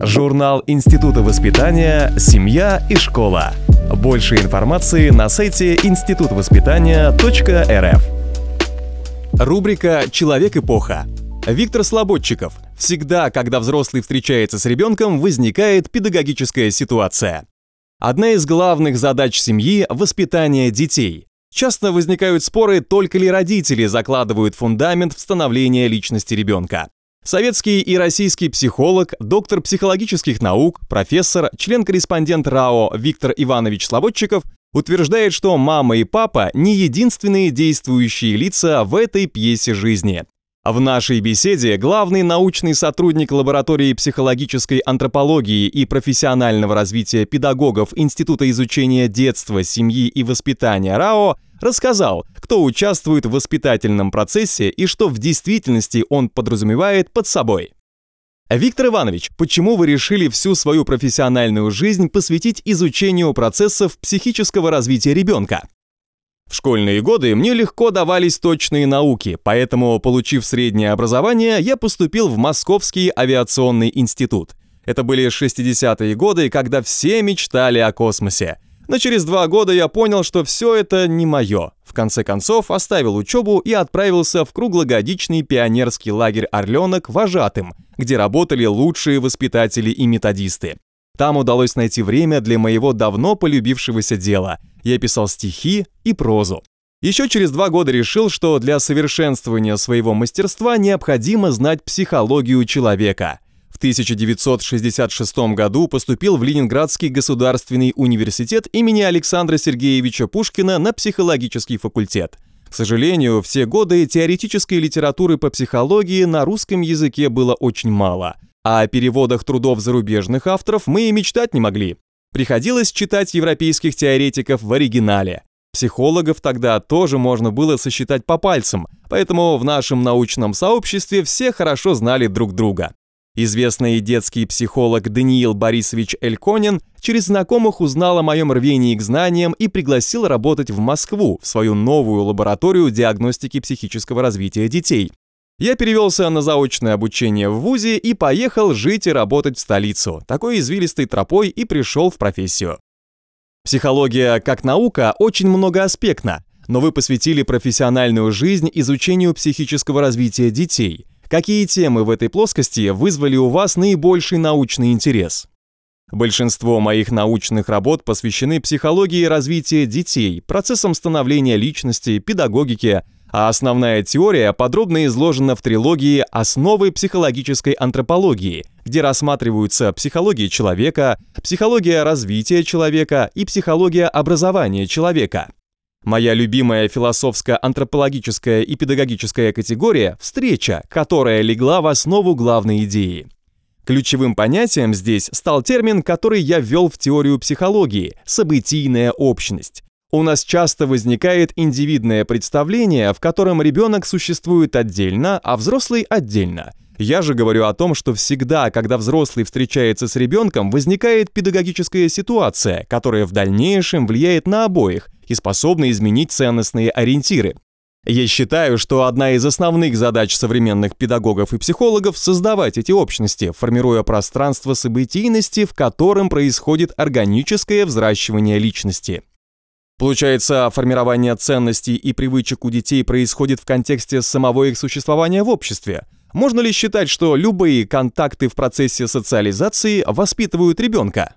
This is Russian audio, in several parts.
Журнал Института воспитания «Семья и школа». Больше информации на сайте institutvоспитания.рф. Рубрика «Человек-эпоха». Виктор Слободчиков. Всегда, когда взрослый встречается с ребенком, возникает педагогическая ситуация. Одна из главных задач семьи – воспитание детей. Часто возникают споры, только ли родители закладывают фундамент в становление личности ребенка. Советский и российский психолог, доктор психологических наук, профессор, член-корреспондент РАО Виктор Иванович Слободчиков утверждает, что мама и папа не единственные действующие лица в этой пьесе жизни. В нашей беседе главный научный сотрудник лаборатории психологической антропологии и профессионального развития педагогов Института изучения детства, семьи и воспитания РАО рассказал, кто участвует в воспитательном процессе и что в действительности он подразумевает под собой. Виктор Иванович, почему вы решили всю свою профессиональную жизнь посвятить изучению процессов психического развития ребенка? В школьные годы мне легко давались точные науки, поэтому, получив среднее образование, я поступил в Московский авиационный институт. Это были 60-е годы, когда все мечтали о космосе. Но через 2 года я понял, что все это не мое. В конце концов, оставил учебу и отправился в круглогодичный пионерский лагерь «Орленок» вожатым, где работали лучшие воспитатели и методисты. Там удалось найти время для моего давно полюбившегося дела. Я писал стихи и прозу. Еще через 2 года решил, что для совершенствования своего мастерства необходимо знать психологию человека. В 1966 году поступил в Ленинградский государственный университет имени Александра Сергеевича Пушкина на психологический факультет. К сожалению, все годы теоретической литературы по психологии на русском языке было очень мало. А о переводах трудов зарубежных авторов мы и мечтать не могли. Приходилось читать европейских теоретиков в оригинале. Психологов тогда тоже можно было сосчитать по пальцам, поэтому в нашем научном сообществе все хорошо знали друг друга. Известный детский психолог Даниил Борисович Эльконин через знакомых узнал о моем рвении к знаниям и пригласил работать в Москву, в свою новую лабораторию диагностики психического развития детей. Я перевелся на заочное обучение в вузе и поехал жить и работать в столицу, такой извилистой тропой и пришел в профессию. Психология как наука очень многоаспектна, но вы посвятили профессиональную жизнь изучению психического развития детей. Какие темы в этой плоскости вызвали у вас наибольший научный интерес? Большинство моих научных работ посвящены психологии развития детей, процессам становления личности, педагогике, а основная теория подробно изложена в трилогии «Основы психологической антропологии», где рассматриваются психология человека, психология развития человека и психология образования человека. Моя любимая философско-антропологическая и педагогическая категория – встреча, которая легла в основу главной идеи. Ключевым понятием здесь стал термин, который я ввел в теорию психологии – событийная общность. У нас часто возникает индивидное представление, в котором ребенок существует отдельно, а взрослый отдельно. Я же говорю о том, что всегда, когда взрослый встречается с ребенком, возникает педагогическая ситуация, которая в дальнейшем влияет на обоих и способна изменить ценностные ориентиры. Я считаю, что одна из основных задач современных педагогов и психологов – создавать эти общности, формируя пространство событийности, в котором происходит органическое взращивание личности. Получается, формирование ценностей и привычек у детей происходит в контексте самого их существования в обществе. Можно ли считать, что любые контакты в процессе социализации воспитывают ребенка?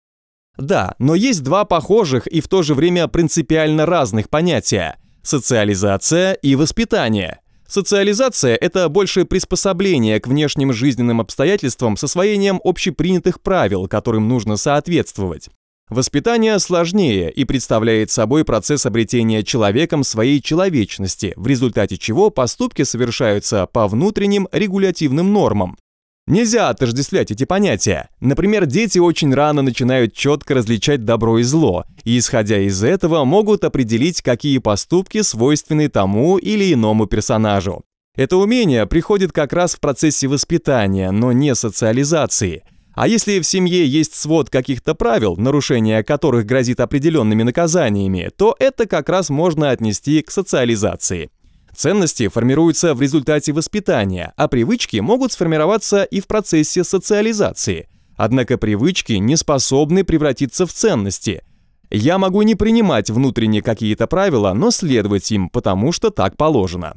Да, но есть 2 похожих и в то же время принципиально разных понятия – социализация и воспитание. Социализация – это больше приспособление к внешним жизненным обстоятельствам с освоением общепринятых правил, которым нужно соответствовать. Воспитание сложнее и представляет собой процесс обретения человеком своей человечности, в результате чего поступки совершаются по внутренним регулятивным нормам. Нельзя отождествлять эти понятия. Например, дети очень рано начинают четко различать добро и зло, и, исходя из этого, могут определить, какие поступки свойственны тому или иному персонажу. Это умение приходит как раз в процессе воспитания, но не социализации. А если в семье есть свод каких-то правил, нарушение которых грозит определенными наказаниями, то это как раз можно отнести к социализации. Ценности формируются в результате воспитания, а привычки могут сформироваться и в процессе социализации. Однако привычки не способны превратиться в ценности. Я могу не принимать внутренне какие-то правила, но следовать им, потому что так положено.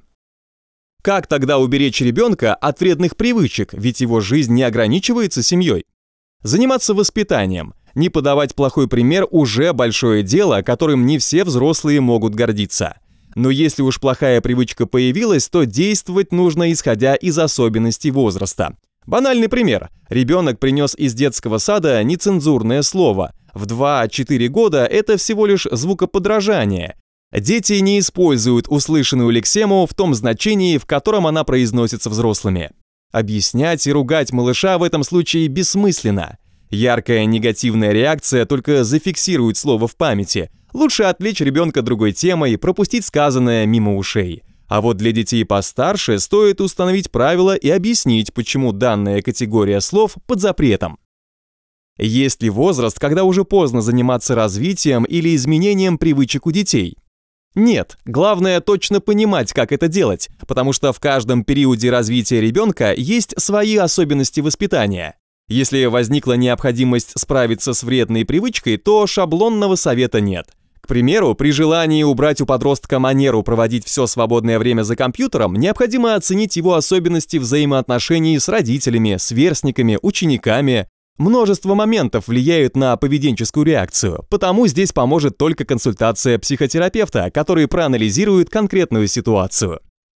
Как тогда уберечь ребенка от вредных привычек, ведь его жизнь не ограничивается семьей? Заниматься воспитанием, не подавать плохой пример уже большое дело, которым не все взрослые могут гордиться. Но если уж плохая привычка появилась, то действовать нужно исходя из особенностей возраста. Банальный пример. Ребенок принес из детского сада нецензурное слово. В 2-4 года это всего лишь звукоподражание. Дети не используют услышанную лексему в том значении, в котором она произносится взрослыми. Объяснять и ругать малыша в этом случае бессмысленно. Яркая негативная реакция только зафиксирует слово в памяти. Лучше отвлечь ребенка другой темой, пропустить сказанное мимо ушей. А вот для детей постарше стоит установить правила и объяснить, почему данная категория слов под запретом. Есть ли возраст, когда уже поздно заниматься развитием или изменением привычек у детей? Нет, главное точно понимать, как это делать, потому что в каждом периоде развития ребенка есть свои особенности воспитания. Если возникла необходимость справиться с вредной привычкой, то шаблонного совета нет. К примеру, при желании убрать у подростка манеру проводить все свободное время за компьютером, необходимо оценить его особенности взаимоотношений с родителями, сверстниками, учениками. Множество моментов влияют на поведенческую реакцию, потому здесь поможет только консультация психотерапевта, который проанализирует конкретную ситуацию.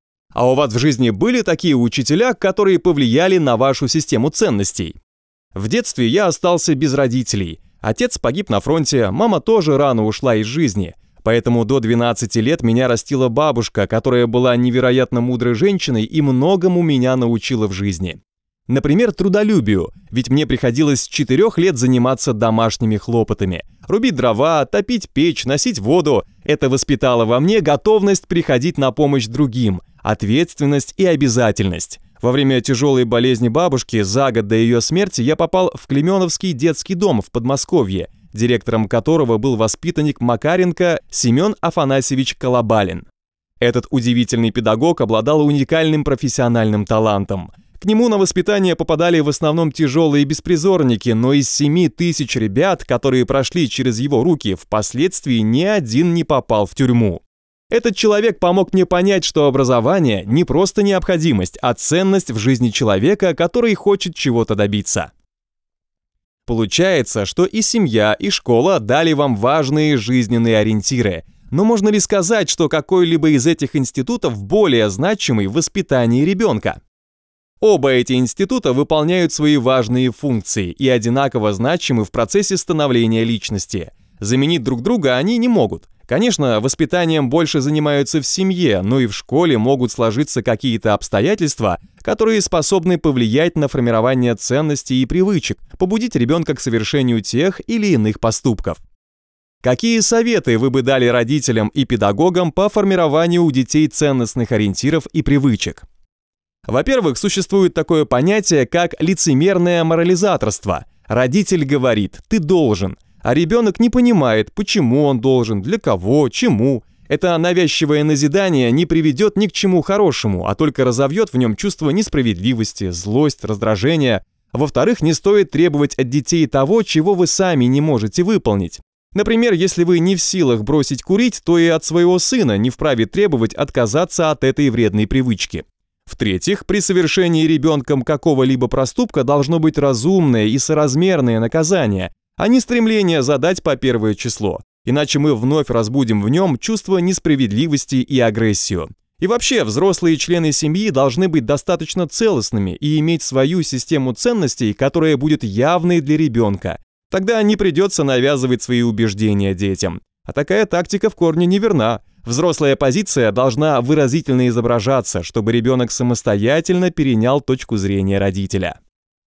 А у вас в жизни были такие учителя, которые повлияли на вашу систему ценностей? В детстве я остался без родителей. Отец погиб на фронте, мама тоже рано ушла из жизни. Поэтому до 12 лет меня растила бабушка, которая была невероятно мудрой женщиной и многому меня научила в жизни. Например, трудолюбию, ведь мне приходилось с 4 лет заниматься домашними хлопотами. Рубить дрова, топить печь, носить воду. Это воспитало во мне готовность приходить на помощь другим, ответственность и обязательность. Во время тяжелой болезни бабушки, за год до ее смерти, я попал в Клеменовский детский дом в Подмосковье, директором которого был воспитанник Макаренко Семен Афанасьевич Колобалин. Этот удивительный педагог обладал уникальным профессиональным талантом. К нему на воспитание попадали в основном тяжелые беспризорники, но из 7 тысяч ребят, которые прошли через его руки, впоследствии ни один не попал в тюрьму. Этот человек помог мне понять, что образование не просто необходимость, а ценность в жизни человека, который хочет чего-то добиться. Получается, что и семья, и школа дали вам важные жизненные ориентиры. Но можно ли сказать, что какой-либо из этих институтов более значимый в воспитании ребенка? Оба эти института выполняют свои важные функции и одинаково значимы в процессе становления личности. Заменить друг друга они не могут. Конечно, воспитанием больше занимаются в семье, но и в школе могут сложиться какие-то обстоятельства, которые способны повлиять на формирование ценностей и привычек, побудить ребенка к совершению тех или иных поступков. Какие советы вы бы дали родителям и педагогам по формированию у детей ценностных ориентиров и привычек? Во-первых, существует такое понятие, как лицемерное морализаторство. Родитель говорит «ты должен», а ребенок не понимает, почему он должен, для кого, чему. Это навязчивое назидание не приведет ни к чему хорошему, а только разовьет в нем чувство несправедливости, злость, раздражение. Во-вторых, не стоит требовать от детей того, чего вы сами не можете выполнить. Например, если вы не в силах бросить курить, то и от своего сына не вправе требовать отказаться от этой вредной привычки. В-третьих, при совершении ребенком какого-либо проступка должно быть разумное и соразмерное наказание, а не стремление задать по первое число, иначе мы вновь разбудим в нем чувство несправедливости и агрессию. И вообще, взрослые члены семьи должны быть достаточно целостными и иметь свою систему ценностей, которая будет явной для ребенка. Тогда не придется навязывать свои убеждения детям. А такая тактика в корне неверна. Взрослая позиция должна выразительно изображаться, чтобы ребенок самостоятельно перенял точку зрения родителя.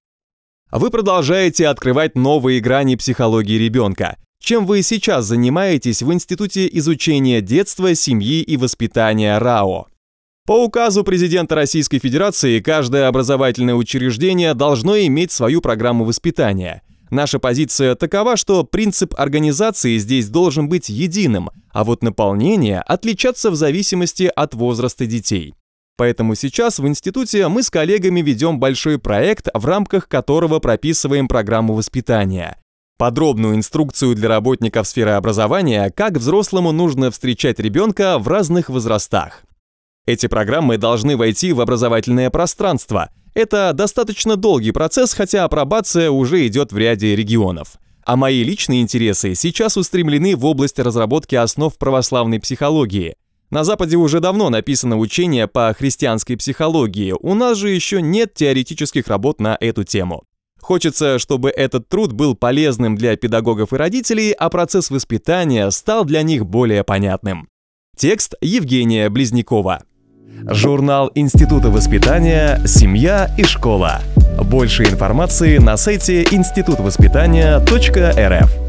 Вы продолжаете открывать новые грани психологии ребенка. Чем вы сейчас занимаетесь в Институте изучения детства, семьи и воспитания РАО? По указу президента Российской Федерации каждое образовательное учреждение должно иметь свою программу воспитания. Наша позиция такова, что принцип организации здесь должен быть единым, а вот наполнение отличаться в зависимости от возраста детей. Поэтому сейчас в институте мы с коллегами ведем большой проект, в рамках которого прописываем программу воспитания. Подробную инструкцию для работников сферы образования, как взрослому нужно встречать ребенка в разных возрастах. Эти программы должны войти в образовательное пространство. Это достаточно долгий процесс, хотя апробация уже идет в ряде регионов. А мои личные интересы сейчас устремлены в область разработки основ православной психологии. На Западе уже давно написано учение по христианской психологии, у нас же еще нет теоретических работ на эту тему. Хочется, чтобы этот труд был полезным для педагогов и родителей, а процесс воспитания стал для них более понятным. Текст Евгения Близнякова. Журнал Института воспитания «Семья и школа». Больше информации на сайте institutvоспитания.рф.